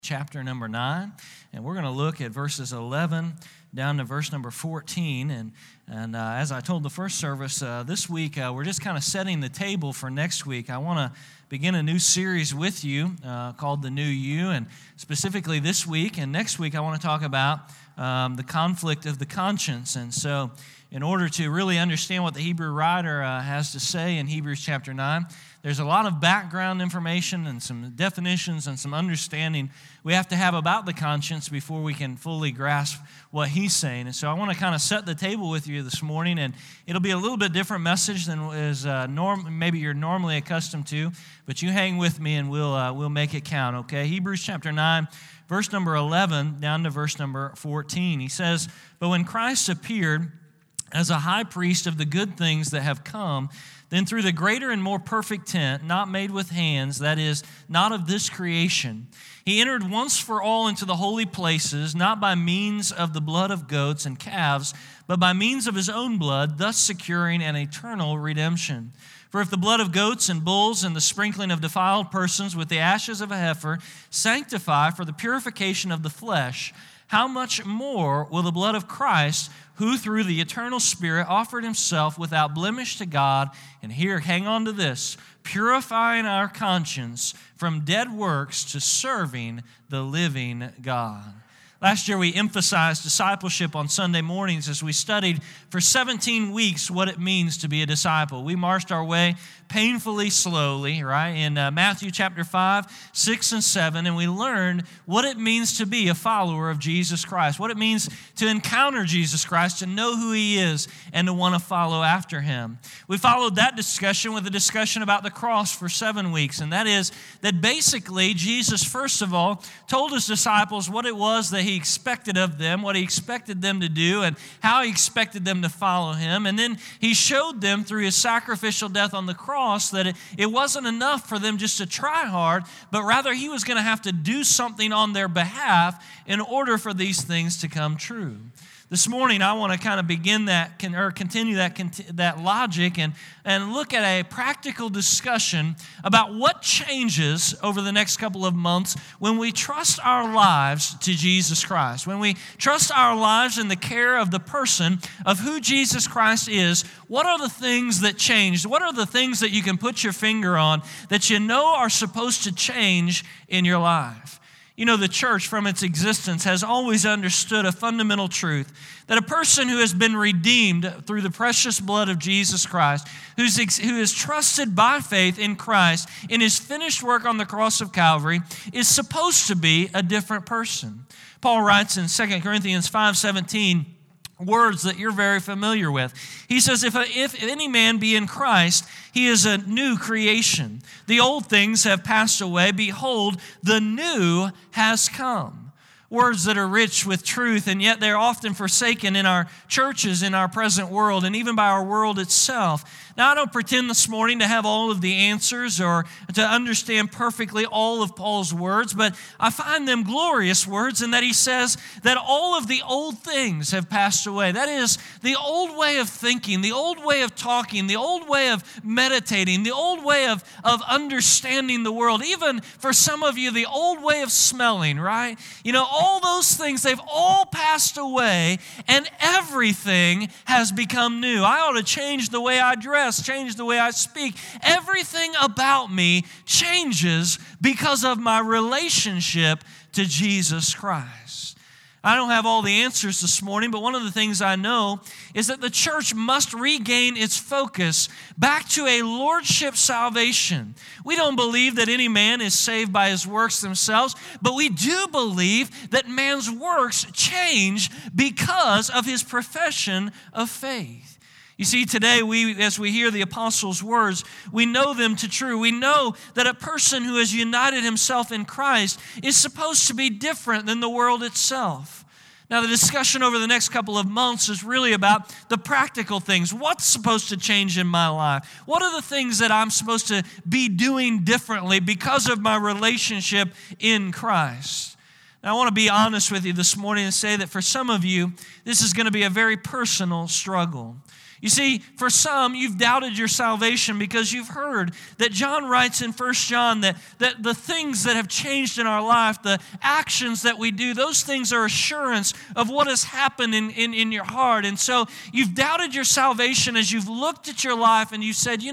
Chapter number 9, and we're going to look at verses 11 down to verse number 14. And as I told the first service, this week we're just kind of setting the table for next week. I want to begin a new series with you called The New You, and specifically this week and next week I want to talk about the conflict of the conscience. And so in order to really understand what the Hebrew writer has to say in Hebrews chapter 9, there's a lot of background information and some definitions and some understanding we have to have about the conscience before we can fully grasp what he's saying. And so I want to kind of set the table with you this morning, and it'll be a little bit different message than is maybe you're normally accustomed to, but you hang with me and we'll make it count, okay? Hebrews chapter 9, verse number 11 down to verse number 14. He says, "But when Christ appeared as a high priest of the good things that have come, then through the greater and more perfect tent, not made with hands, that is, not of this creation, he entered once for all into the holy places, not by means of the blood of goats and calves, but by means of his own blood, thus securing an eternal redemption. For if the blood of goats and bulls and the sprinkling of defiled persons with the ashes of a heifer sanctify for the purification of the flesh, how much more will the blood of Christ, who through the eternal Spirit offered himself without blemish to God," and here, hang on to this, "purifying our conscience from dead works to serving the living God." Last year, we emphasized discipleship on Sunday mornings as we studied for 17 weeks what it means to be a disciple. We marched our way painfully slowly, right, in Matthew chapter 5, 6, and 7, and we learned what it means to be a follower of Jesus Christ, what it means to encounter Jesus Christ, to know who he is, and to want to follow after him. We followed that discussion with a discussion about the cross for 7 weeks, and that is that basically Jesus, first of all, told his disciples what it was that he expected of them, what he expected them to do, and how he expected them to follow him. And then he showed them through his sacrificial death on the cross that it wasn't enough for them just to try hard, but rather he was going to have to do something on their behalf in order for these things to come true. This morning, I want to kind of begin continue that logic and look at a practical discussion about what changes over the next couple of months when we trust our lives to Jesus Christ. When we trust our lives in the care of the person of who Jesus Christ is, what are the things that change? What are the things that you can put your finger on that you know are supposed to change in your life? You know, the church from its existence has always understood a fundamental truth, that a person who has been redeemed through the precious blood of Jesus Christ, who is trusted by faith in Christ, in his finished work on the cross of Calvary, is supposed to be a different person. Paul writes in 2 Corinthians 5:17, words that you're very familiar with. He says, if any man be in Christ, he is a new creation. The old things have passed away. Behold, the new has come. Words that are rich with truth, and yet they're often forsaken in our churches, in our present world, and even by our world itself. Now, I don't pretend this morning to have all of the answers or to understand perfectly all of Paul's words, but I find them glorious words in that he says that all of the old things have passed away. That is, the old way of thinking, the old way of talking, the old way of meditating, the old way of understanding the world, even for some of you, the old way of smelling, right? You know, all those things, they've all passed away, and everything has become new. I ought to change the way I dress, change the way I speak. Everything about me changes because of my relationship to Jesus Christ. I don't have all the answers this morning, but one of the things I know is that the church must regain its focus back to a lordship salvation. We don't believe that any man is saved by his works themselves, but we do believe that man's works change because of his profession of faith. You see, today, as we hear the apostles' words, we know them to true. We know that a person who has united himself in Christ is supposed to be different than the world itself. Now, the discussion over the next couple of months is really about the practical things. What's supposed to change in my life? What are the things that I'm supposed to be doing differently because of my relationship in Christ? Now, I want to be honest with you this morning and say that for some of you, this is going to be a very personal struggle. You see, for some, you've doubted your salvation because you've heard that John writes in 1 John that the things that have changed in our life, the actions that we do, those things are assurance of what has happened in your heart. And so you've doubted your salvation as you've looked at your life and you said,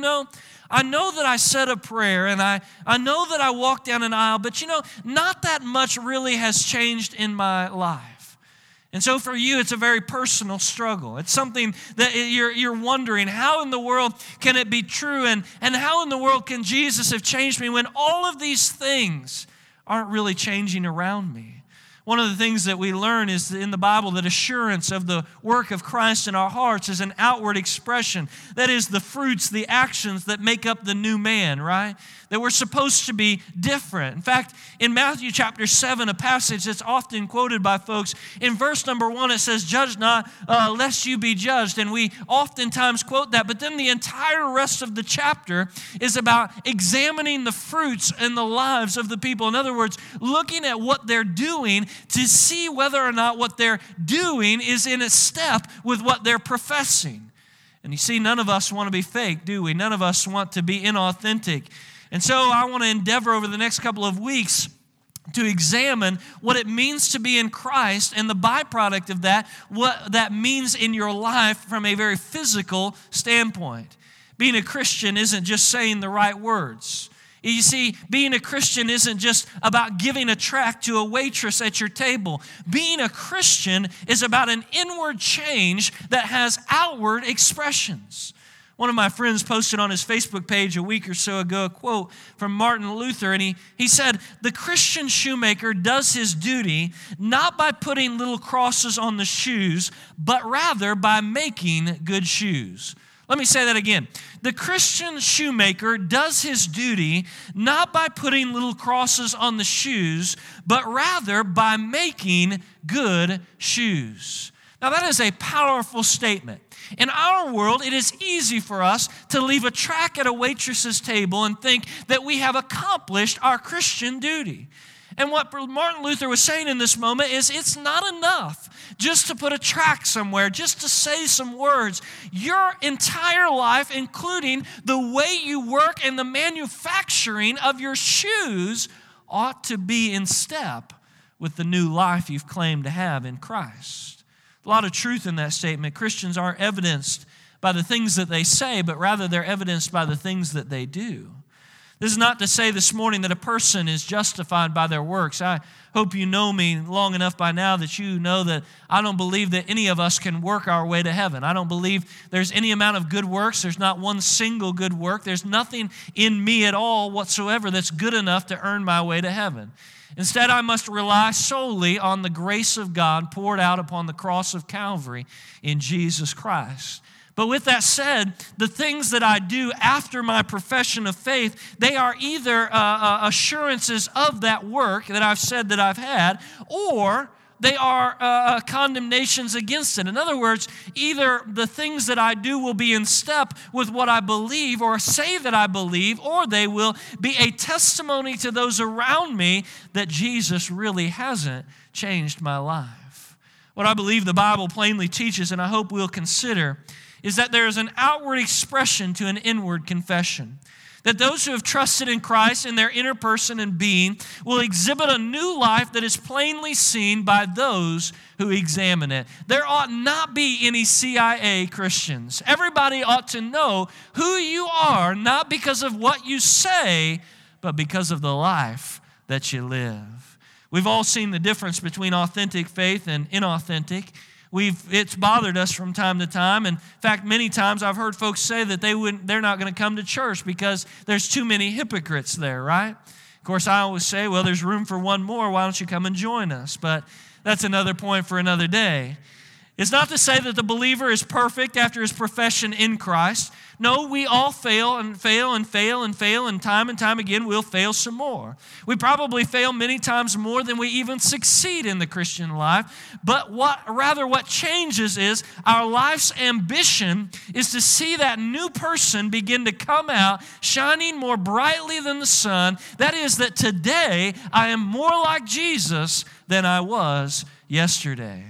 I know that I said a prayer and I know that I walked down an aisle, but not that much really has changed in my life. And so for you, it's a very personal struggle. It's something that you're wondering, how in the world can it be true? And how in the world can Jesus have changed me when all of these things aren't really changing around me? One of the things that we learn is in the Bible that assurance of the work of Christ in our hearts is an outward expression. That is the fruits, the actions that make up the new man, right? That we're supposed to be different. In fact, in Matthew chapter 7, a passage that's often quoted by folks, in verse number 1 it says, "Judge not, lest you be judged." And we oftentimes quote that, but then the entire rest of the chapter is about examining the fruits in the lives of the people. In other words, looking at what they're doing to see whether or not what they're doing is in a step with what they're professing. And you see, none of us want to be fake, do we? None of us want to be inauthentic. And so I want to endeavor over the next couple of weeks to examine what it means to be in Christ and the byproduct of that, what that means in your life from a very physical standpoint. Being a Christian isn't just saying the right words. You see, being a Christian isn't just about giving a tract to a waitress at your table. Being a Christian is about an inward change that has outward expressions. One of my friends posted on his Facebook page a week or so ago a quote from Martin Luther, and he said, "The Christian shoemaker does his duty not by putting little crosses on the shoes, but rather by making good shoes." Let me say that again. The Christian shoemaker does his duty not by putting little crosses on the shoes, but rather by making good shoes. Now that is a powerful statement. In our world, it is easy for us to leave a tract at a waitress's table and think that we have accomplished our Christian duty. And what Martin Luther was saying in this moment is it's not enough just to put a tract somewhere, just to say some words. Your entire life, including the way you work and the manufacturing of your shoes, ought to be in step with the new life you've claimed to have in Christ. A lot of truth in that statement. Christians aren't evidenced by the things that they say, but rather they're evidenced by the things that they do. This is not to say this morning that a person is justified by their works. I hope you know me long enough by now that you know that I don't believe that any of us can work our way to heaven. I don't believe there's any amount of good works. There's not one single good work. There's nothing in me at all whatsoever that's good enough to earn my way to heaven. Instead, I must rely solely on the grace of God poured out upon the cross of Calvary in Jesus Christ. But with that said, the things that I do after my profession of faith, they are either assurances of that work that I've said that I've had, or they are condemnations against it. In other words, either the things that I do will be in step with what I believe or say that I believe, or they will be a testimony to those around me that Jesus really hasn't changed my life. What I believe the Bible plainly teaches, and I hope we'll consider, is that there is an outward expression to an inward confession. That those who have trusted in Christ in their inner person and being will exhibit a new life that is plainly seen by those who examine it. There ought not be any CIA Christians. Everybody ought to know who you are, not because of what you say, but because of the life that you live. We've all seen the difference between authentic faith and inauthentic. It's bothered us from time to time. In fact, many times I've heard folks say that they're not going to come to church because there's too many hypocrites there, right? Of course, I always say, well, there's room for one more. Why don't you come and join us? But that's another point for another day. It's not to say that the believer is perfect after his profession in Christ. No, we all fail and fail and fail and fail, and time again we'll fail some more. We probably fail many times more than we even succeed in the Christian life. But what changes is our life's ambition is to see that new person begin to come out shining more brightly than the sun. That is, that today I am more like Jesus than I was yesterday.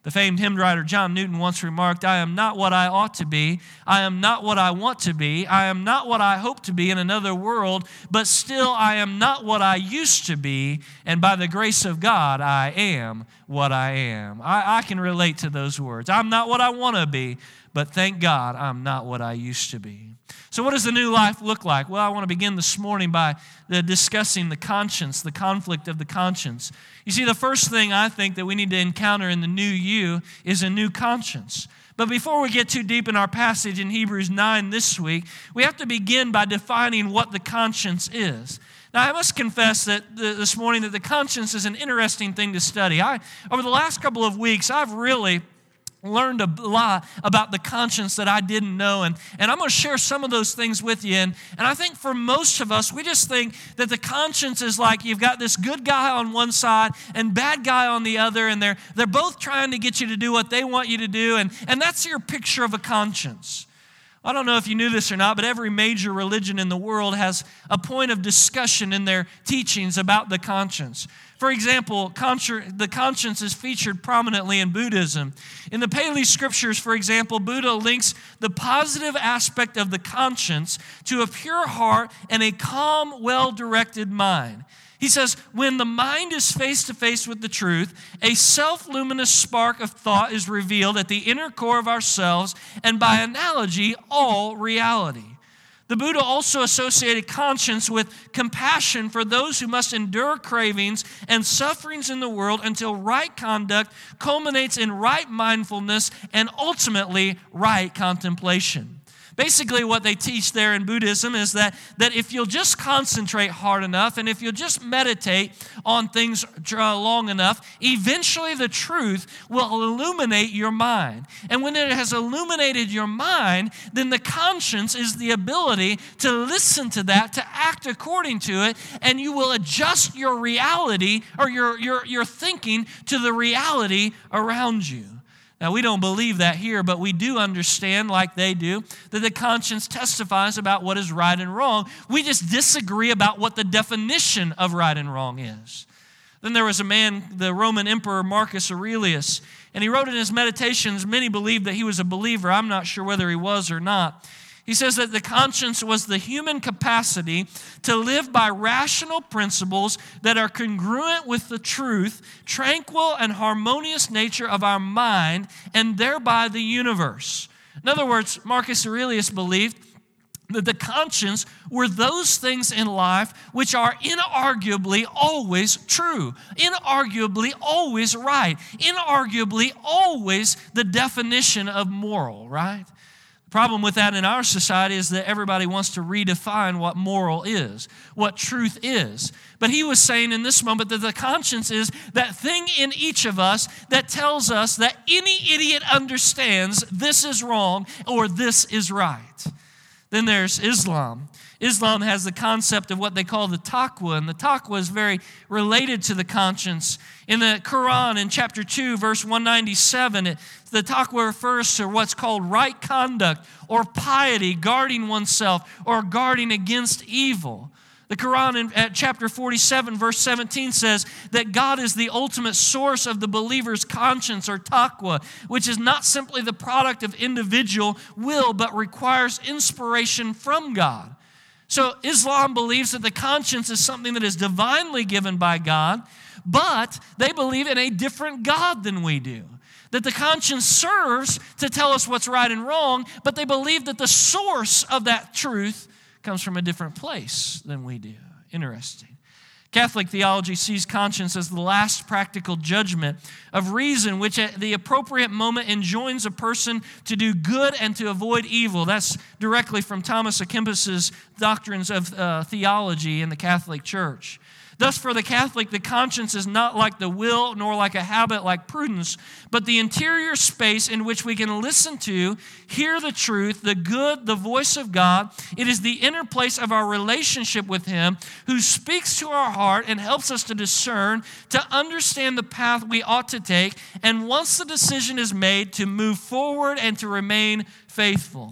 The famed hymn writer John Newton once remarked, "I am not what I ought to be. I am not what I want to be. I am not what I hope to be in another world, but still I am not what I used to be, and by the grace of God, I am what I am." I can relate to those words. I'm not what I want to be, but thank God I'm not what I used to be. So what does the new life look like? Well, I want to begin this morning by discussing the conscience, the conflict of the conscience. You see, the first thing I think that we need to encounter in the new you is a new conscience. But before we get too deep in our passage in Hebrews 9 this week, we have to begin by defining what the conscience is. Now, I must confess that this morning that the conscience is an interesting thing to study. Over the last couple of weeks, I've really learned a lot about the conscience that I didn't know, and I'm going to share some of those things with you. And I think for most of us, we just think that the conscience is like you've got this good guy on one side and bad guy on the other, and they're both trying to get you to do what they want you to do, and that's your picture of a conscience. I don't know if you knew this or not, but every major religion in the world has a point of discussion in their teachings about the conscience. For example, the conscience is featured prominently in Buddhism. In the Pali scriptures, for example, Buddha links the positive aspect of the conscience to a pure heart and a calm, well-directed mind. He says, when the mind is face to face with the truth, a self-luminous spark of thought is revealed at the inner core of ourselves, and by analogy, all reality. The Buddha also associated conscience with compassion for those who must endure cravings and sufferings in the world until right conduct culminates in right mindfulness and ultimately right contemplation. Basically, what they teach there in Buddhism is that if you'll just concentrate hard enough and if you'll just meditate on things long enough, eventually the truth will illuminate your mind. And when it has illuminated your mind, then the conscience is the ability to listen to that, to act according to it, and you will adjust your reality or your thinking to the reality around you. Now, we don't believe that here, but we do understand, like they do, that the conscience testifies about what is right and wrong. We just disagree about what the definition of right and wrong is. Then there was a man, the Roman Emperor Marcus Aurelius, and he wrote in his Meditations, many believe that he was a believer. I'm not sure whether he was or not. He says that the conscience was the human capacity to live by rational principles that are congruent with the truth, tranquil and harmonious nature of our mind, and thereby the universe. In other words, Marcus Aurelius believed that the conscience were those things in life which are inarguably always true, inarguably always right, inarguably always the definition of moral, right? Problem with that in our society is that everybody wants to redefine what moral is, what truth is. But he was saying in this moment that the conscience is that thing in each of us that tells us that any idiot understands this is wrong or this is right. Then there's Islam. Islam has the concept of what they call the taqwa, and the taqwa is very related to the conscience. In the Quran, in chapter 2, verse 197, the taqwa refers to what's called right conduct or piety, guarding oneself or guarding against evil. The Quran at chapter 47, verse 17 says that God is the ultimate source of the believer's conscience or taqwa, which is not simply the product of individual will, but requires inspiration from God. So Islam believes that the conscience is something that is divinely given by God, but they believe in a different God than we do. That the conscience serves to tell us what's right and wrong, but they believe that the source of that truth comes from a different place than we do. Interesting. Catholic theology sees conscience as the last practical judgment of reason, which at the appropriate moment enjoins a person to do good and to avoid evil. That's directly from Thomas à Kempis's Doctrines of Theology in the Catholic Church. Thus, for the Catholic, the conscience is not like the will nor like a habit like prudence, but the interior space in which we can listen to, hear the truth, the good, the voice of God. It is the inner place of our relationship with Him who speaks to our heart and helps us to discern, to understand the path we ought to take, and once the decision is made, to move forward and to remain faithful.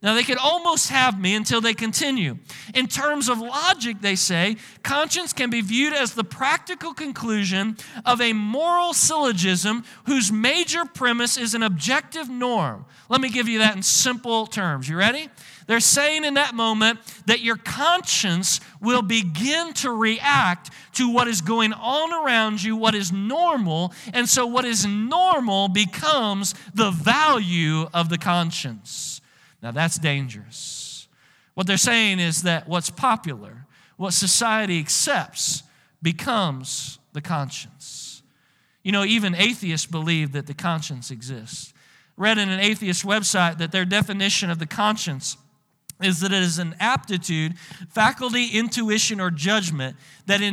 Now, they could almost have me until they continue. In terms of logic, they say, conscience can be viewed as the practical conclusion of a moral syllogism whose major premise is an objective norm. Let me give you that in simple terms. You ready? They're saying in that moment that your conscience will begin to react to what is going on around you, what is normal, and so what is normal becomes the value of the conscience. Now, that's dangerous. What they're saying is that what's popular, what society accepts, becomes the conscience. You know, even atheists believe that the conscience exists. Read in an atheist website that their definition of the conscience is that it is an aptitude, faculty, intuition, or judgment that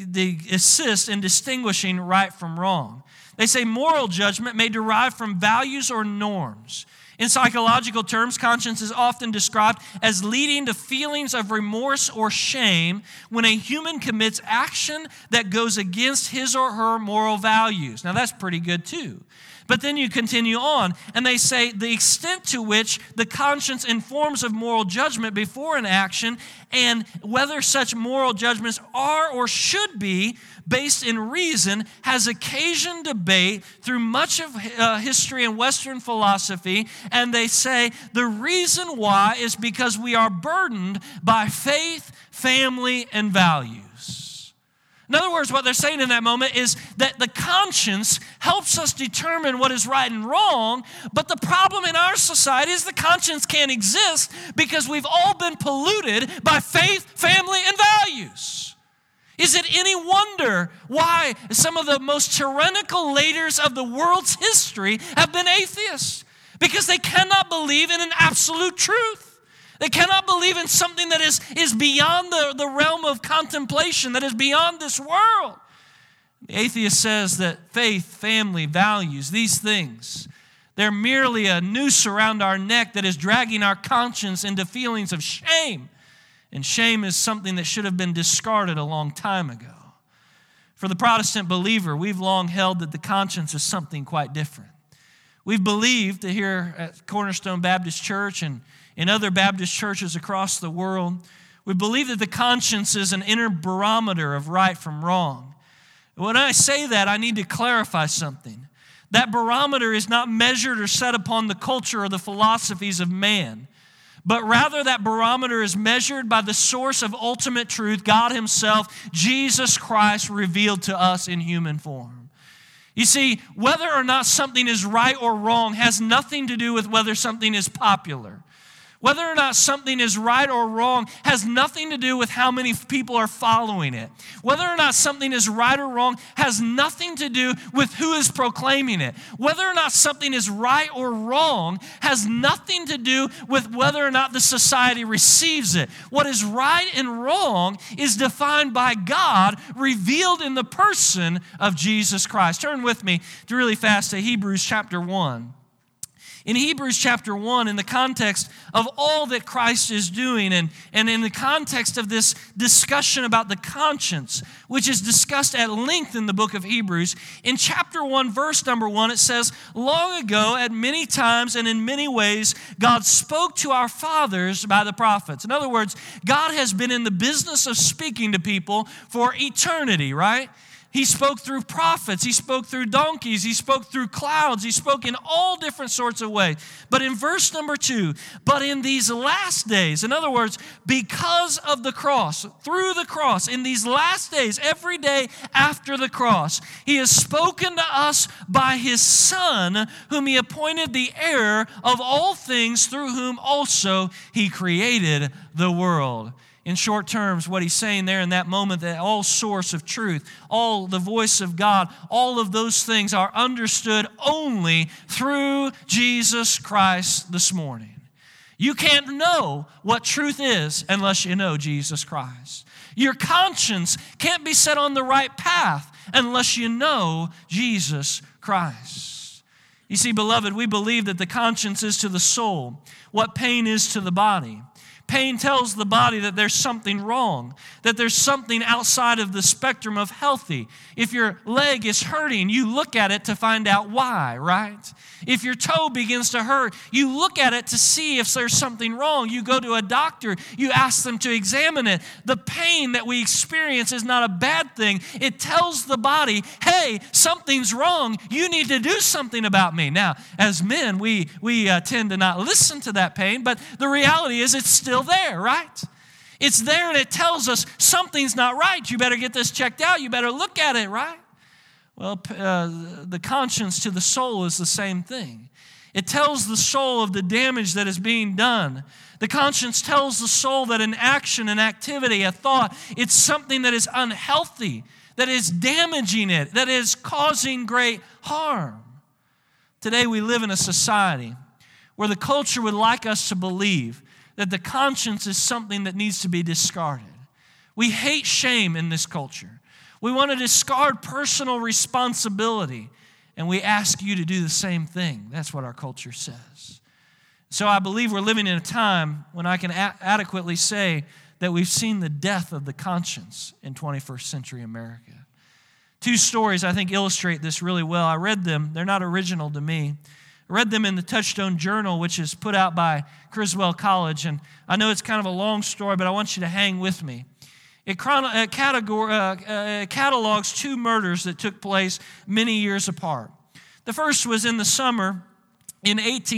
assists in distinguishing right from wrong. They say moral judgment may derive from values or norms. In psychological terms, conscience is often described as leading to feelings of remorse or shame when a human commits action that goes against his or her moral values. Now, that's pretty good too. But then you continue on, and they say the extent to which the conscience informs of moral judgment before an action and whether such moral judgments are or should be based in reason has occasioned debate through much of history and Western philosophy. And they say the reason why is because we are burdened by faith, family, and values. In other words, what they're saying in that moment is that the conscience helps us determine what is right and wrong, but the problem in our society is the conscience can't exist because we've all been polluted by faith, family, and values. Is it any wonder why some of the most tyrannical leaders of the world's history have been atheists? Because they cannot believe in an absolute truth. They cannot believe in something that is beyond the realm of contemplation, that is beyond this world. The atheist says that faith, family, values, these things, they're merely a noose around our neck that is dragging our conscience into feelings of shame. And shame is something that should have been discarded a long time ago. For the Protestant believer, we've long held that the conscience is something quite different. We've believed here at Cornerstone Baptist Church and in other Baptist churches across the world, we believe that the conscience is an inner barometer of right from wrong. When I say that, I need to clarify something. That barometer is not measured or set upon the culture or the philosophies of man, but rather that barometer is measured by the source of ultimate truth, God Himself, Jesus Christ, revealed to us in human form. You see, whether or not something is right or wrong has nothing to do with whether something is popular. Whether or not something is right or wrong has nothing to do with how many people are following it. Whether or not something is right or wrong has nothing to do with who is proclaiming it. Whether or not something is right or wrong has nothing to do with whether or not the society receives it. What is right and wrong is defined by God, revealed in the person of Jesus Christ. Turn with me really fast to Hebrews chapter 1. In Hebrews chapter 1, in the context of all that Christ is doing and in the context of this discussion about the conscience, which is discussed at length in the book of Hebrews, in chapter 1, verse number 1, it says, "Long ago, at many times and in many ways, God spoke to our fathers by the prophets." In other words, God has been in the business of speaking to people for eternity, right? He spoke through prophets. He spoke through donkeys. He spoke through clouds. He spoke in all different sorts of ways. But in verse number 2, but in these last days, in other words, because of the cross, through the cross, in these last days, every day after the cross, He has spoken to us by His Son, whom He appointed the heir of all things, through whom also He created the world. In short terms, what he's saying there in that moment, that all source of truth, all the voice of God, all of those things are understood only through Jesus Christ this morning. You can't know what truth is unless you know Jesus Christ. Your conscience can't be set on the right path unless you know Jesus Christ. You see, beloved, we believe that the conscience is to the soul what pain is to the body. Pain tells the body that there's something wrong, that there's something outside of the spectrum of healthy. If your leg is hurting, you look at it to find out why, right? If your toe begins to hurt, you look at it to see if there's something wrong. You go to a doctor, you ask them to examine it. The pain that we experience is not a bad thing. It tells the body, hey, something's wrong. You need to do something about me. Now, as men, we tend to not listen to that pain, but the reality is it's still there, right? It's there and it tells us something's not right. You better get this checked out. You better look at it, right? Well, the conscience to the soul is the same thing. It tells the soul of the damage that is being done. The conscience tells the soul that an action, an activity, a thought, it's something that is unhealthy, that is damaging it, that is causing great harm. Today we live in a society where the culture would like us to believe that the conscience is something that needs to be discarded. We hate shame in this culture. We want to discard personal responsibility, and we ask you to do the same thing. That's what our culture says. So I believe we're living in a time when I can adequately say that we've seen the death of the conscience in 21st century America. Two stories I think illustrate this really well. I read them. They're not original to me. I read them in the Touchstone Journal, which is put out by Criswell College. And I know it's kind of a long story, but I want you to hang with me. It catalogs two murders that took place many years apart. The first was in the summer in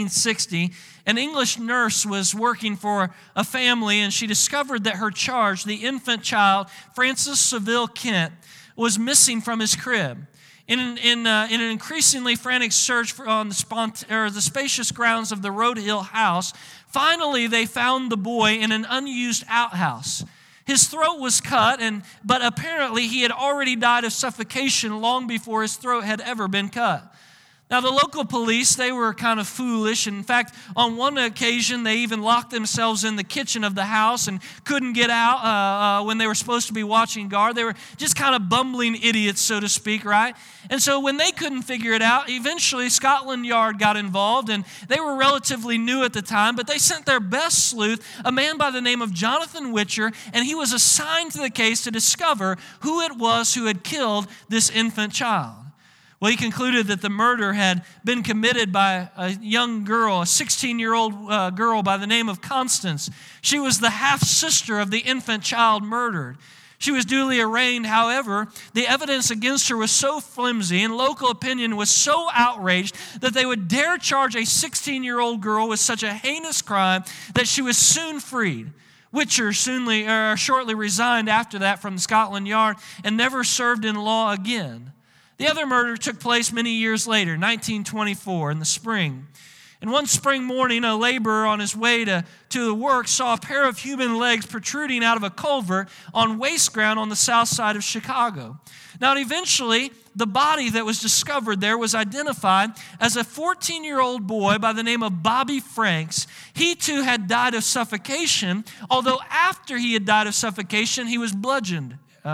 1860. An English nurse was working for a family, and she discovered that her charge, the infant child, Francis Seville Kent, was missing from his crib. In an increasingly frantic search on the spacious grounds of the Road Hill house, finally they found the boy in an unused outhouse. His throat was cut, but apparently he had already died of suffocation long before his throat had ever been cut. Now, the local police, they were kind of foolish. In fact, on one occasion, they even locked themselves in the kitchen of the house and couldn't get out when they were supposed to be watching guard. They were just kind of bumbling idiots, so to speak, right? And so when they couldn't figure it out, eventually Scotland Yard got involved, and they were relatively new at the time, but they sent their best sleuth, a man by the name of Jonathan Witcher, and he was assigned to the case to discover who it was who had killed this infant child. Well, he concluded that the murder had been committed by a young girl, a 16-year-old girl by the name of Constance. She was the half-sister of the infant child murdered. She was duly arraigned. However, the evidence against her was so flimsy and local opinion was so outraged that they would dare charge a 16-year-old girl with such a heinous crime that she was soon freed. Witcher shortly resigned after that from Scotland Yard and never served in law again. The other murder took place many years later, 1924, in the spring. And one spring morning, a laborer on his way to the work saw a pair of human legs protruding out of a culvert on waste ground on the south side of Chicago. Now, eventually, the body that was discovered there was identified as a 14-year-old boy by the name of Bobby Franks. He, too, had died of suffocation, although after he had died of suffocation, he was bludgeoned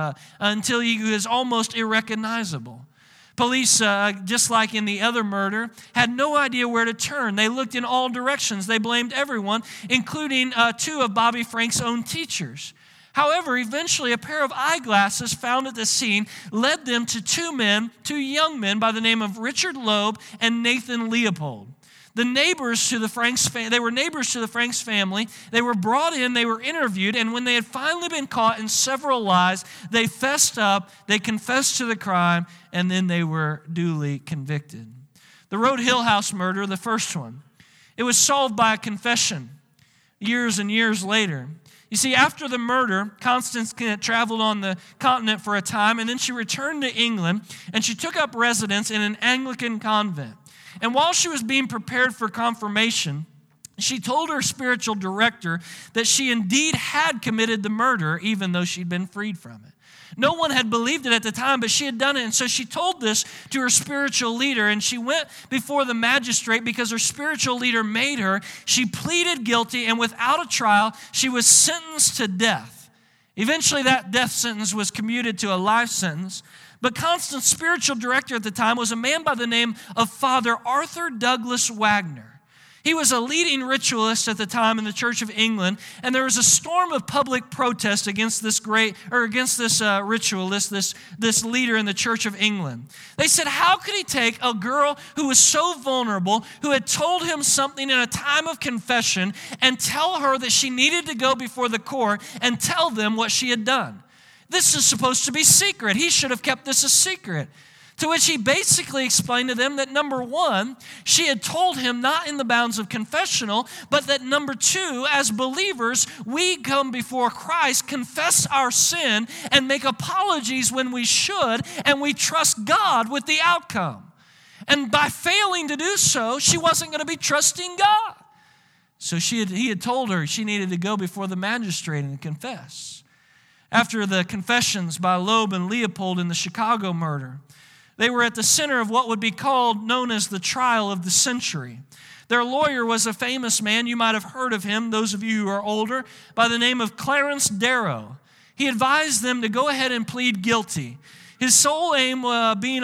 until he was almost irrecognizable. Police, just like in the other murder, had no idea where to turn. They looked in all directions. They blamed everyone, including two of Bobby Frank's own teachers. However, eventually a pair of eyeglasses found at the scene led them to two young men by the name of Richard Loeb and Nathan Leopold. The neighbors to the Franks they were neighbors to the Franks family. They were brought in, they were interviewed, and when they had finally been caught in several lies, they fessed up, they confessed to the crime, and then they were duly convicted. The Road Hill House murder, the first one, it was solved by a confession years and years later. You see, after the murder, Constance Kent traveled on the continent for a time, and then she returned to England, and she took up residence in an Anglican convent. And while she was being prepared for confirmation, she told her spiritual director that she indeed had committed the murder, even though she'd been freed from it. No one had believed it at the time, but she had done it. And so she told this to her spiritual leader, and she went before the magistrate because her spiritual leader made her. She pleaded guilty, and without a trial, she was sentenced to death. Eventually, that death sentence was commuted to a life sentence. But Constance's spiritual director at the time was a man by the name of Father Arthur Douglas Wagner. He was a leading ritualist at the time in the Church of England, and there was a storm of public protest against this ritualist, this leader in the Church of England. They said, how could he take a girl who was so vulnerable, who had told him something in a time of confession, and tell her that she needed to go before the court and tell them what she had done? This is supposed to be secret. He should have kept this a secret. To which he basically explained to them that, number one, she had told him not in the bounds of confessional, but that, number two, as believers, we come before Christ, confess our sin, and make apologies when we should, and we trust God with the outcome. And by failing to do so, she wasn't going to be trusting God. So he had told her she needed to go before the magistrate and confess. After the confessions by Loeb and Leopold in the Chicago murder, they were at the center of what would be known as the trial of the century. Their lawyer was a famous man, you might have heard of him, those of you who are older, by the name of Clarence Darrow. He advised them to go ahead and plead guilty. His sole aim being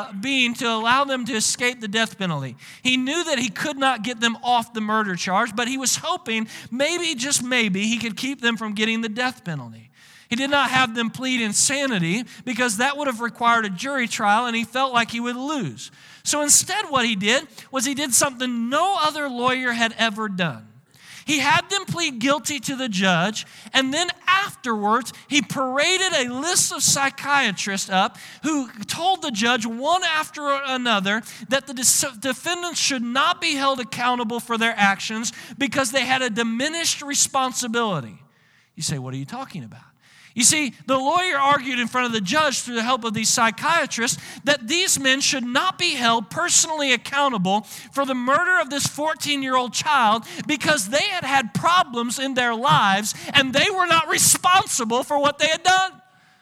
to allow them to escape the death penalty. He knew that he could not get them off the murder charge, but he was hoping, maybe, just maybe, he could keep them from getting the death penalty. He did not have them plead insanity because that would have required a jury trial and he felt like he would lose. So instead what he did was he did something no other lawyer had ever done. He had them plead guilty to the judge, and then afterwards he paraded a list of psychiatrists up who told the judge one after another that the defendants should not be held accountable for their actions because they had a diminished responsibility. You say, what are you talking about? You see, the lawyer argued in front of the judge through the help of these psychiatrists that these men should not be held personally accountable for the murder of this 14-year-old child because they had had problems in their lives and they were not responsible for what they had done.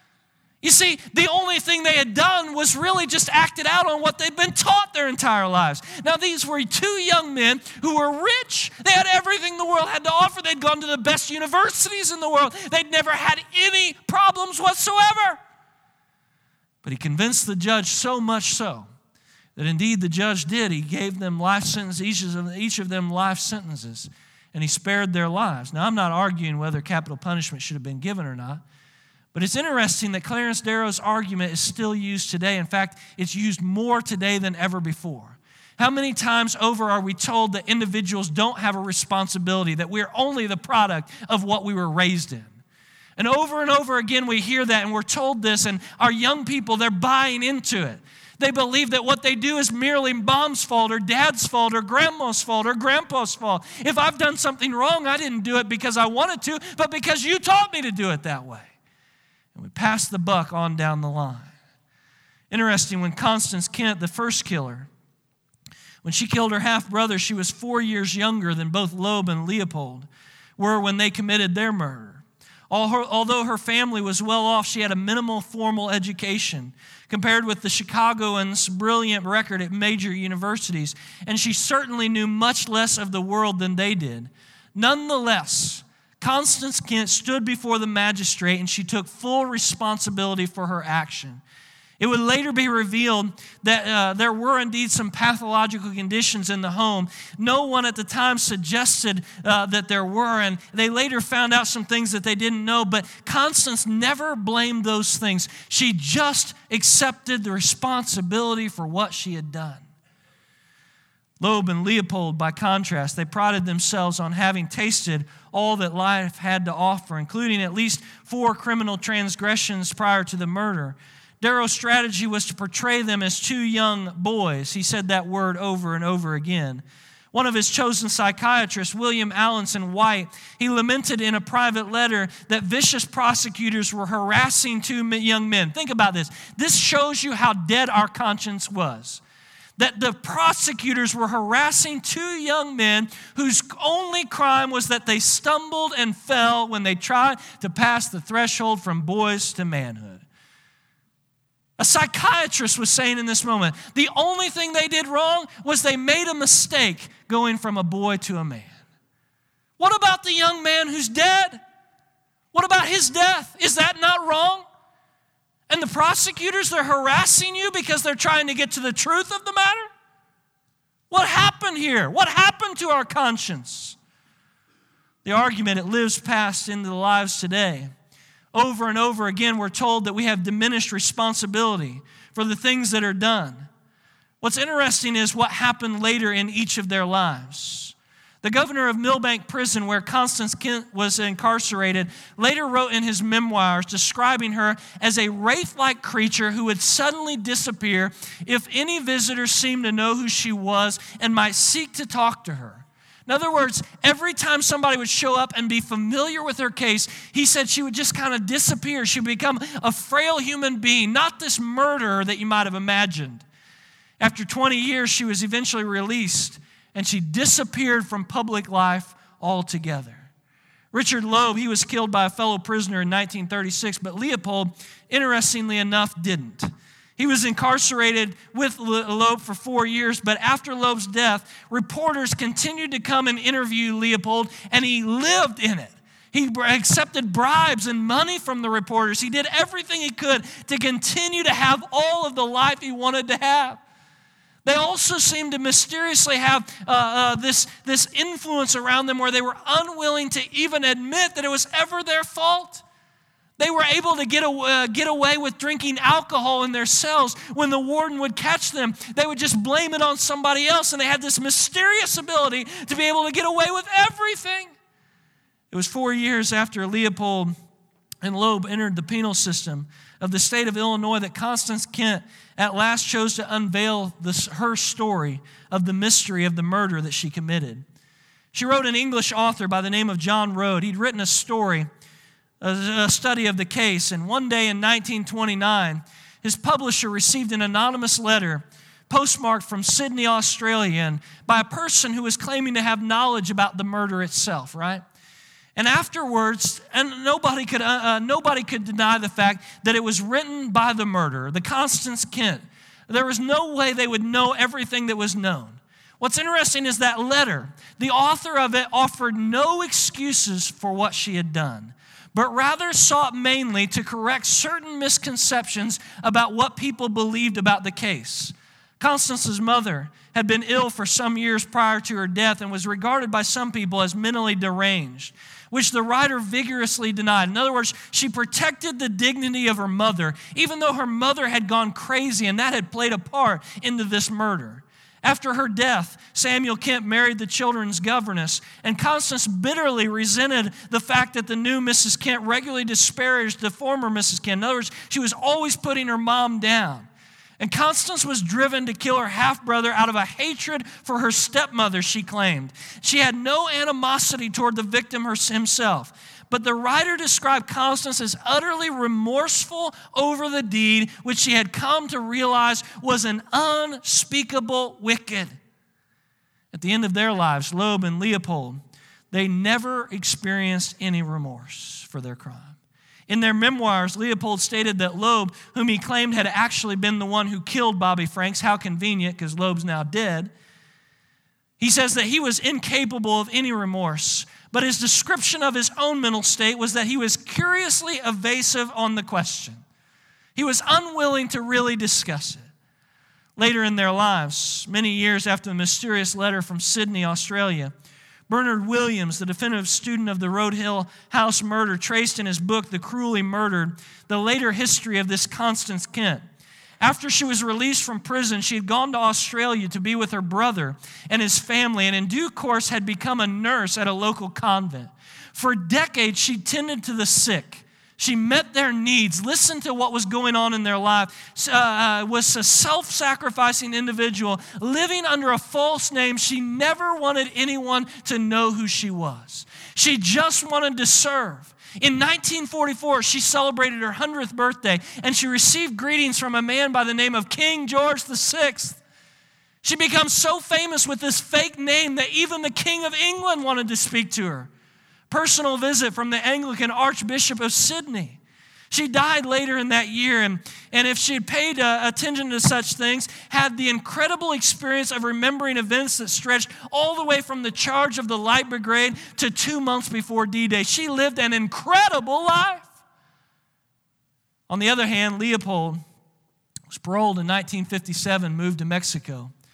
You see, the only thing they had done was really just acted out on what they'd been taught their entire lives. Now, these were two young men who were rich. They had everything the world had to offer. They'd gone to the best universities in the world. They'd never had any problems whatsoever. But he convinced the judge so much so that indeed the judge did. He gave them life sentences, each of them life sentences, and he spared their lives. Now, I'm not arguing whether capital punishment should have been given or not. But it's interesting that Clarence Darrow's argument is still used today. In fact, it's used more today than ever before. How many times over are we told that individuals don't have a responsibility, that we're only the product of what we were raised in? And over again we hear that and we're told this, and our young people, they're buying into it. They believe that what they do is merely mom's fault or dad's fault or grandma's fault or grandpa's fault. If I've done something wrong, I didn't do it because I wanted to, but because you taught me to do it that way. And we pass the buck on down the line. Interesting, when Constance Kent, the first killer, when she killed her half-brother, she was 4 years younger than both Loeb and Leopold were when they committed their murder. Although her family was well off, she had a minimal formal education compared with the Chicagoans' brilliant record at major universities, and she certainly knew much less of the world than they did. Nonetheless, Constance Kent stood before the magistrate and she took full responsibility for her action. It would later be revealed that there were indeed some pathological conditions in the home. No one at the time suggested that there were, and they later found out some things that they didn't know, but Constance never blamed those things. She just accepted the responsibility for what she had done. Loeb and Leopold, by contrast, they prided themselves on having tasted all that life had to offer, including at least 4 criminal transgressions prior to the murder. Darrow's strategy was to portray them as 2 young boys. He said that word over and over again. One of his chosen psychiatrists, William Allinson White, he lamented in a private letter that vicious prosecutors were harassing 2 young men. Think about this. This shows you how dead our conscience was. That the prosecutors were harassing 2 young men whose only crime was that they stumbled and fell when they tried to pass the threshold from boys to manhood. A psychiatrist was saying in this moment, the only thing they did wrong was they made a mistake going from a boy to a man. What about the young man who's dead? What about his death? Is that not wrong? And the prosecutors, they're harassing you because they're trying to get to the truth of the matter? What happened here? What happened to our conscience? The argument, it lives past into the lives today. Over and over again, we're told that we have diminished responsibility for the things that are done. What's interesting is what happened later in each of their lives. The governor of Millbank Prison, where Constance Kent was incarcerated, later wrote in his memoirs describing her as a wraith-like creature who would suddenly disappear if any visitors seemed to know who she was and might seek to talk to her. In other words, every time somebody would show up and be familiar with her case, he said she would just kind of disappear. She would become a frail human being, not this murderer that you might have imagined. After 20 years, she was eventually released, and she disappeared from public life altogether. Richard Loeb, he was killed by a fellow prisoner in 1936, but Leopold, interestingly enough, didn't. He was incarcerated with Loeb for 4 years, but after Loeb's death, reporters continued to come and interview Leopold, and he lived in it. He accepted bribes and money from the reporters. He did everything he could to continue to have all of the life he wanted to have. They also seemed to mysteriously have this influence around them where they were unwilling to even admit that it was ever their fault. They were able to get away with drinking alcohol in their cells. When the warden would catch them, they would just blame it on somebody else, and they had this mysterious ability to be able to get away with everything. It was 4 years after Leopold and Loeb entered the penal system of the state of Illinois that Constance Kent at last chose to unveil her story of the mystery of the murder that she committed. She wrote an English author by the name of John Rode. He'd written a story, a study of the case, and one day in 1929, his publisher received an anonymous letter postmarked from Sydney, Australia, and by a person who was claiming to have knowledge about the murder itself, right? And afterwards, and nobody could deny the fact that it was written by the murderer, the Constance Kent. There was no way they would know everything that was known. What's interesting is that letter, the author of it offered no excuses for what she had done, but rather sought mainly to correct certain misconceptions about what people believed about the case. Constance's mother had been ill for some years prior to her death and was regarded by some people as mentally deranged, which the writer vigorously denied. In other words, she protected the dignity of her mother, even though her mother had gone crazy, and that had played a part into this murder. After her death, Samuel Kent married the children's governess, and Constance bitterly resented the fact that the new Mrs. Kent regularly disparaged the former Mrs. Kent. In other words, she was always putting her mom down. And Constance was driven to kill her half-brother out of a hatred for her stepmother, she claimed. She had no animosity toward the victim himself. But the writer described Constance as utterly remorseful over the deed which she had come to realize was an unspeakable wicked. At the end of their lives, Loeb and Leopold, they never experienced any remorse for their crime. In their memoirs, Leopold stated that Loeb, whom he claimed had actually been the one who killed Bobby Franks, how convenient because Loeb's now dead, he says that he was incapable of any remorse, but his description of his own mental state was that he was curiously evasive on the question. He was unwilling to really discuss it. Later in their lives, many years after the mysterious letter from Sydney, Australia, Bernard Williams, the definitive student of the Road Hill House murder, traced in his book, The Cruelly Murdered, the later history of this Constance Kent. After she was released from prison, she had gone to Australia to be with her brother and his family, and in due course had become a nurse at a local convent. For decades, she tended to the sick. She met their needs, listened to what was going on in their life, was a self-sacrificing individual, living under a false name. She never wanted anyone to know who she was. She just wanted to serve. In 1944, she celebrated her 100th birthday, and she received greetings from a man by the name of King George VI. She becomes so famous with this fake name that even the King of England wanted to speak to her. Personal visit from the Anglican Archbishop of Sydney. She died later in that year, and if she had paid attention to such things, had the incredible experience of remembering events that stretched all the way from the charge of the Light Brigade to 2 months before D-Day. She lived an incredible life. On the other hand, Leopold was paroled in 1957, moved to Mexico.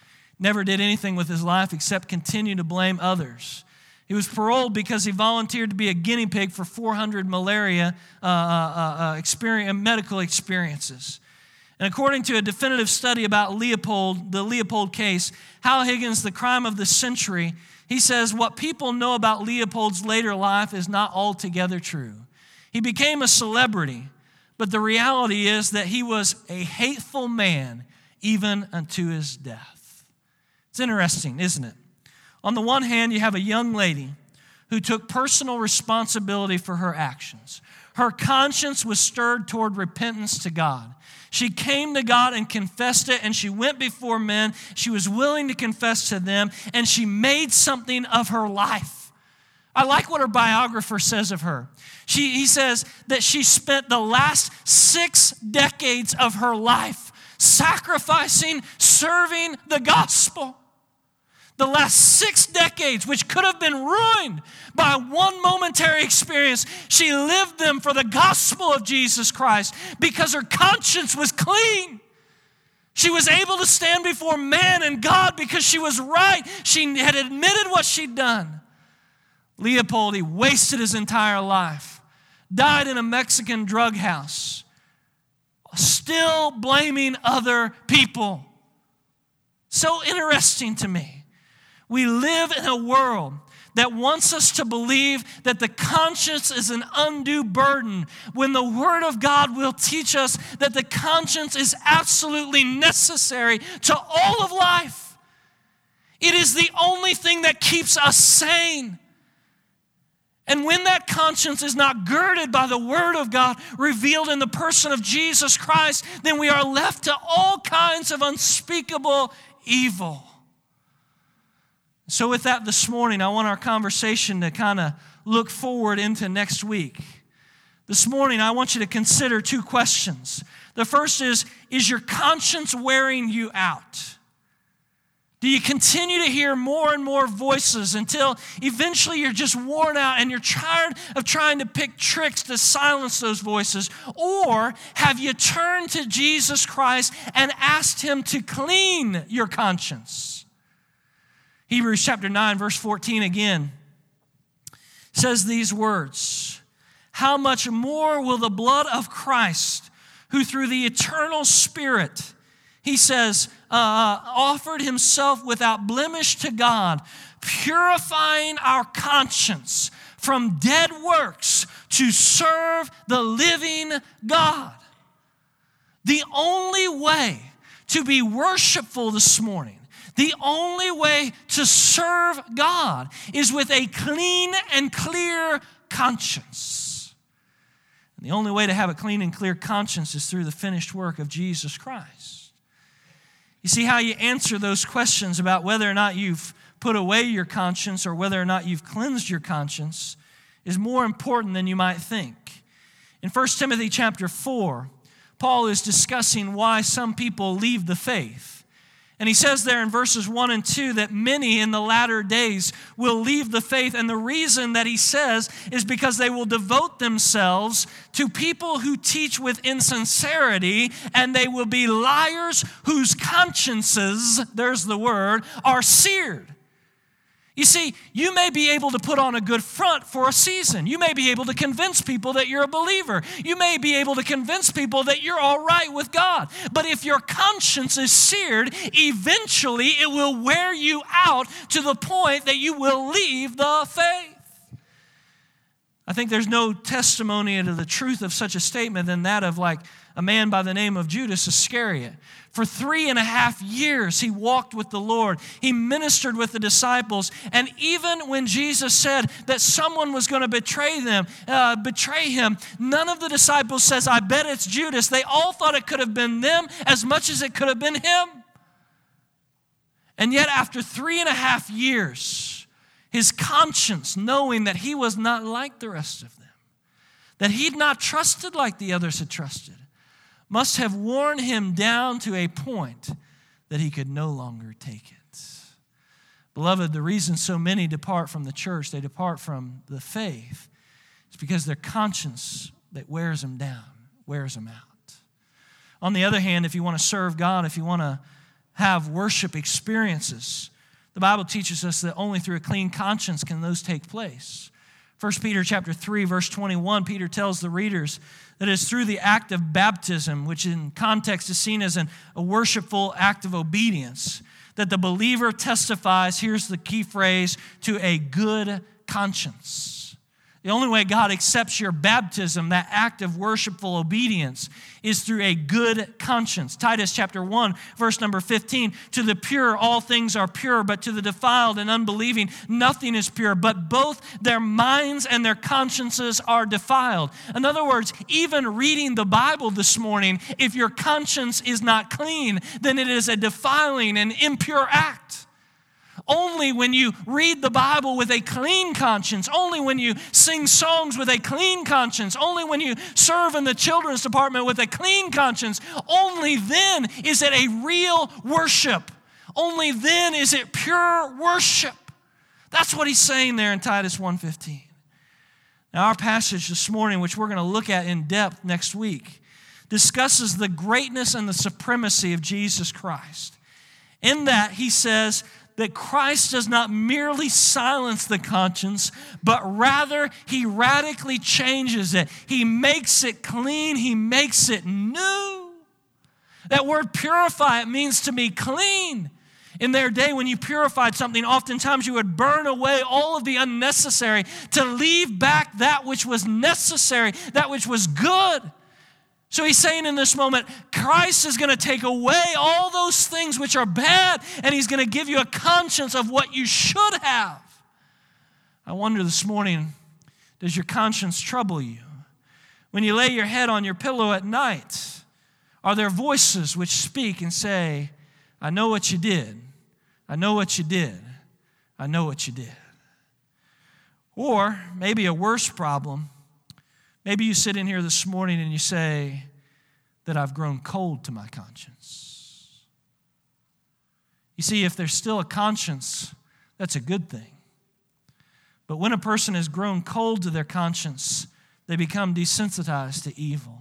never did anything with his life except continue to blame others. He was paroled because he volunteered to be a guinea pig for 400 malaria medical experiences. And according to a definitive study about the Leopold case, Hal Higgins, The Crime of the Century, he says, what people know about Leopold's later life is not altogether true. He became a celebrity, but the reality is that he was a hateful man even unto his death. It's interesting, isn't it? On the one hand, you have a young lady who took personal responsibility for her actions. Her conscience was stirred toward repentance to God. She came to God and confessed it, and she went before men. She was willing to confess to them, and she made something of her life. I like what her biographer says of her. He says that she spent the last 6 decades of her life sacrificing, serving the gospel. The last 6 decades, which could have been ruined by one momentary experience, she lived them for the gospel of Jesus Christ because her conscience was clean. She was able to stand before man and God because she was right. She had admitted what she'd done. Leopold, he wasted his entire life, died in a Mexican drug house, still blaming other people. So interesting to me. We live in a world that wants us to believe that the conscience is an undue burden, when the Word of God will teach us that the conscience is absolutely necessary to all of life. It is the only thing that keeps us sane. And when that conscience is not girded by the Word of God revealed in the person of Jesus Christ, then we are left to all kinds of unspeakable evil. So with that this morning, I want our conversation to kind of look forward into next week. This morning, I want you to consider 2 questions. The first is your conscience wearing you out? Do you continue to hear more and more voices until eventually you're just worn out and you're tired of trying to pick tricks to silence those voices? Or have you turned to Jesus Christ and asked Him to clean your conscience? Hebrews chapter 9, verse 14 again says these words, how much more will the blood of Christ, who through the eternal Spirit, he says, offered himself without blemish to God, purifying our conscience from dead works to serve the living God. The only way to be worshipful this morning, the only way to serve God is with a clean and clear conscience. And the only way to have a clean and clear conscience is through the finished work of Jesus Christ. You see, how you answer those questions about whether or not you've put away your conscience or whether or not you've cleansed your conscience is more important than you might think. In 1 Timothy chapter 4, Paul is discussing why some people leave the faith. And he says there in verses 1 and 2 that many in the latter days will leave the faith. And the reason that he says is because they will devote themselves to people who teach with insincerity, and they will be liars whose consciences, there's the word, are seared. You see, you may be able to put on a good front for a season. You may be able to convince people that you're a believer. You may be able to convince people that you're all right with God. But if your conscience is seared, eventually it will wear you out to the point that you will leave the faith. I think there's no testimony to the truth of such a statement than that of like a man by the name of Judas Iscariot. For 3.5 years, he walked with the Lord. He ministered with the disciples. And even when Jesus said that someone was going to betray him, none of the disciples says, I bet it's Judas. They all thought it could have been them as much as it could have been him. And yet after 3.5 years, his conscience, knowing that he was not like the rest of them, that he'd not trusted like the others had trusted, must have worn him down to a point that he could no longer take it. Beloved, the reason so many depart from the church, they depart from the faith, is because their conscience that wears them down, wears them out. On the other hand, if you want to serve God, if you want to have worship experiences. The Bible teaches us that only through a clean conscience can those take place. 1 Peter chapter 3, verse 21, Peter tells the readers that it's through the act of baptism, which in context is seen as a worshipful act of obedience, that the believer testifies, here's the key phrase, to a good conscience. The only way God accepts your baptism, that act of worshipful obedience, is through a good conscience. Titus chapter 1, verse number 15, to the pure all things are pure, but to the defiled and unbelieving nothing is pure, but both their minds and their consciences are defiled. In other words, even reading the Bible this morning, if your conscience is not clean, then it is a defiling and impure act. Only when you read the Bible with a clean conscience, only when you sing songs with a clean conscience, only when you serve in the children's department with a clean conscience, only then is it a real worship. Only then is it pure worship. That's what he's saying there in Titus 1:15. Now our passage this morning, which we're going to look at in depth next week, discusses the greatness and the supremacy of Jesus Christ. In that he says that Christ does not merely silence the conscience, but rather he radically changes it. He makes it clean. He makes it new. That word purify, it means to be clean. In their day, when you purified something, oftentimes you would burn away all of the unnecessary to leave back that which was necessary, that which was good. So he's saying in this moment, Christ is going to take away all those things which are bad, and he's going to give you a conscience of what you should have. I wonder this morning, does your conscience trouble you? When you lay your head on your pillow at night, are there voices which speak and say, I know what you did. I know what you did. I know what you did. Or maybe a worse problem. Maybe you sit in here this morning and you say that I've grown cold to my conscience. You see, if there's still a conscience, that's a good thing. But when a person has grown cold to their conscience, they become desensitized to evil.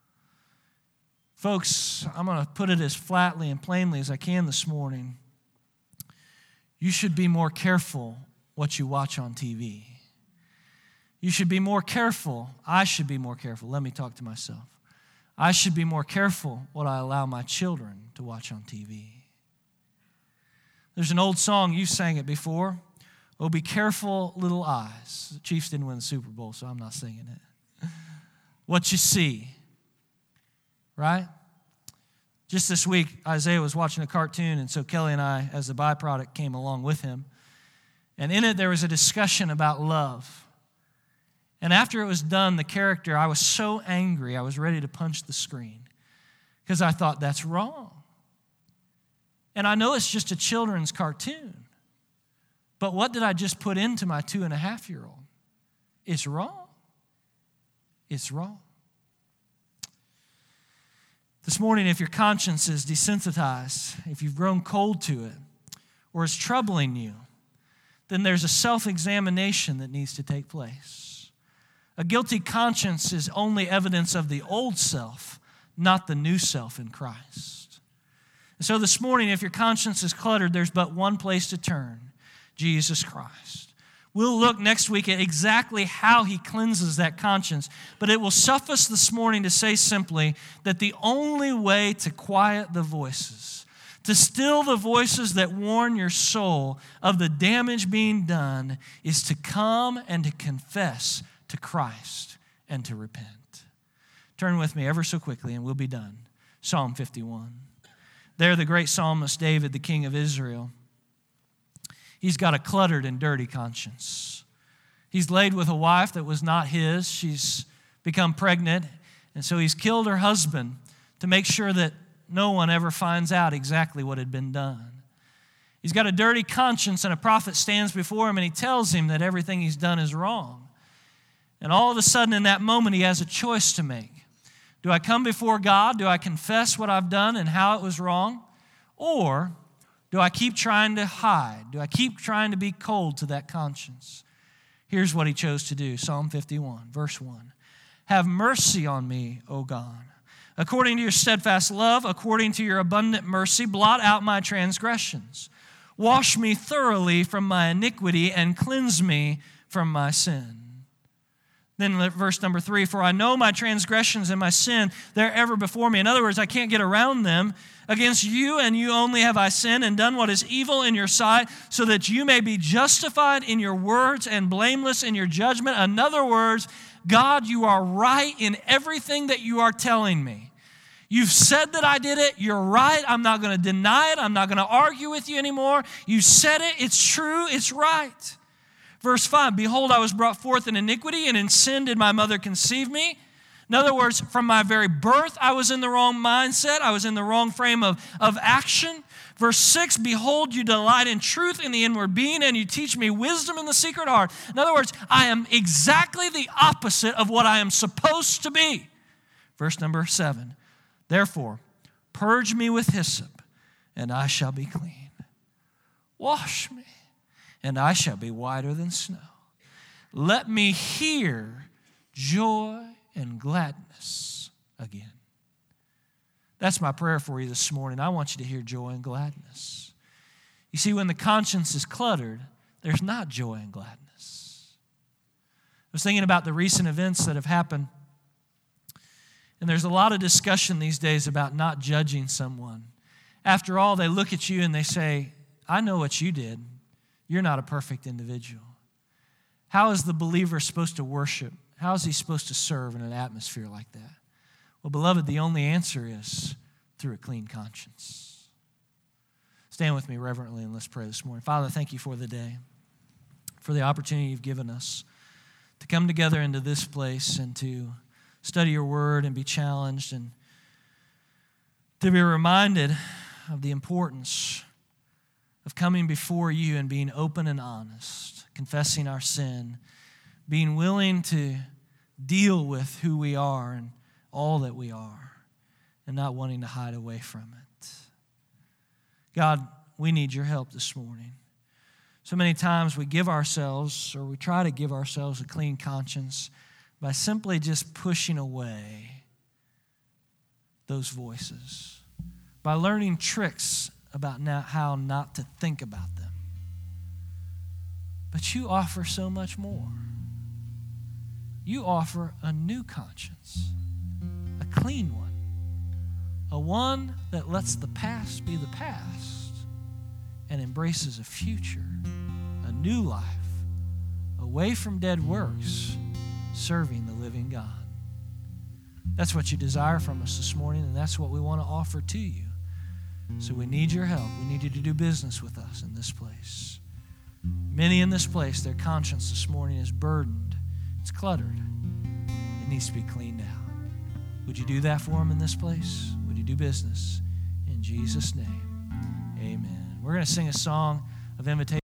Folks, I'm going to put it as flatly and plainly as I can this morning. You should be more careful what you watch on TV. You should be more careful. I should be more careful. Let me talk to myself. I should be more careful what I allow my children to watch on TV. There's an old song, you sang it before. Oh, be careful, little eyes. The Chiefs didn't win the Super Bowl, so I'm not singing it. What you see, right? Just this week, Isaiah was watching a cartoon, and so Kelly and I, as a byproduct, came along with him. And in it, there was a discussion about love. And after it was done, the character, I was so angry, I was ready to punch the screen because I thought that's wrong. And I know it's just a children's cartoon, but what did I just put into my 2.5-year-old? It's wrong. It's wrong. This morning, if your conscience is desensitized, if you've grown cold to it, or it's troubling you, then there's a self-examination that needs to take place. A guilty conscience is only evidence of the old self, not the new self in Christ. And so this morning, if your conscience is cluttered, there's but one place to turn, Jesus Christ. We'll look next week at exactly how he cleanses that conscience, but it will suffice this morning to say simply that the only way to quiet the voices, to still the voices that warn your soul of the damage being done, is to come and to confess to Christ and to repent. Turn with me ever so quickly and we'll be done. Psalm 51. There, the great psalmist David, the king of Israel, he's got a cluttered and dirty conscience. He's laid with a wife that was not his. She's become pregnant, and so he's killed her husband to make sure that no one ever finds out exactly what had been done. He's got a dirty conscience, and a prophet stands before him and he tells him that everything he's done is wrong. And all of a sudden in that moment he has a choice to make. Do I come before God? Do I confess what I've done and how it was wrong? Or do I keep trying to hide? Do I keep trying to be cold to that conscience? Here's what he chose to do. Psalm 51, verse 1. Have mercy on me, O God, According to your steadfast love, according to your abundant mercy, blot out my transgressions. Wash me thoroughly from my iniquity and cleanse me from my sin. Then verse number 3, for I know my transgressions and my sin, they're ever before me. In other words, I can't get around them. Against you and you only have I sinned and done what is evil in your sight, so that you may be justified in your words and blameless in your judgment. In other words, God, you are right in everything that you are telling me. You've said that I did it. You're right. I'm not going to deny it. I'm not going to argue with you anymore. You said it. It's true. It's right. Verse 5, behold, I was brought forth in iniquity, and in sin did my mother conceive me. In other words, from my very birth, I was in the wrong mindset. I was in the wrong frame of action. Verse 6, behold, you delight in truth in the inward being, and you teach me wisdom in the secret heart. In other words, I am exactly the opposite of what I am supposed to be. Verse number 7, therefore, purge me with hyssop, and I shall be clean. Wash me, and I shall be whiter than snow. Let me hear joy and gladness again. That's my prayer for you this morning. I want you to hear joy and gladness. You see, when the conscience is cluttered, there's not joy and gladness. I was thinking about the recent events that have happened, and there's a lot of discussion these days about not judging someone. After all, they look at you and they say, I know what you did. You're not a perfect individual. How is the believer supposed to worship? How is he supposed to serve in an atmosphere like that? Well, beloved, the only answer is through a clean conscience. Stand with me reverently and let's pray this morning. Father, thank you for the day, for the opportunity you've given us to come together into this place and to study your word and be challenged and to be reminded of the importance of coming before you and being open and honest, confessing our sin, being willing to deal with who we are and all that we are, and not wanting to hide away from it. God, we need your help this morning. So many times we give ourselves, or we try to give ourselves, a clean conscience by simply just pushing away those voices, by learning tricks about how not to think about them. But you offer so much more. You offer a new conscience, a clean one, a one that lets the past be the past and embraces a future, a new life, away from dead works, serving the living God. That's what you desire from us this morning, and that's what we want to offer to you. So we need your help. We need you to do business with us in this place. Many in this place, their conscience this morning is burdened. It's cluttered. It needs to be cleaned out. Would you do that for them in this place? Would you do business? In Jesus' name, amen. We're going to sing a song of invitation.